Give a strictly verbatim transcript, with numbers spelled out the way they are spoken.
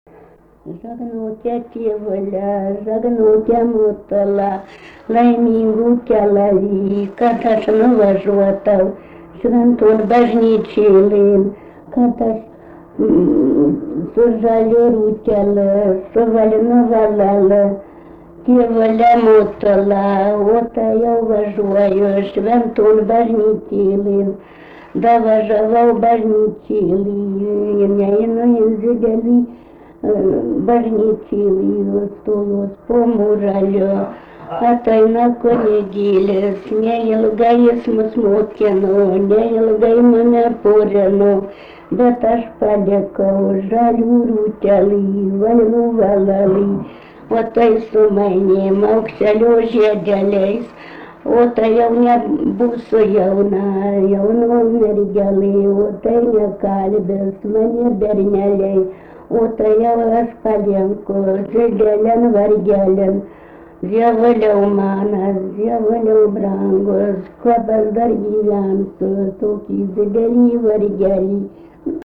Žagnokia tėvalė, žagnokia motala, laimingų keliavį, kad aš nuvažiuotau šventon bažnyčėlin, kad aš mm, su žaliu rūtelė, su valinu valelė, tėvalė motala, o tai jau važiuoju šventon bažnyčėlin. Davažiavau bažnyčėlį, neinu į didelį bažnyčėlį, stojos po mūraliu, ateina kunigėlis, neilgai jis mus mokino, neilgai mane porino, bet aš palikau žalių rūtelį, valų valalį, o tai su manim aukselio žiedeliais. O tai jau nebūsiu jauna, jauno mergelė, o tai nekalbės mane berneliai, o tai jau aš palieku didelėn vargelėn. Dievaliau manas, dievaliau brangus, kuo aš dar gyvensiu, tokį didelį vargelį.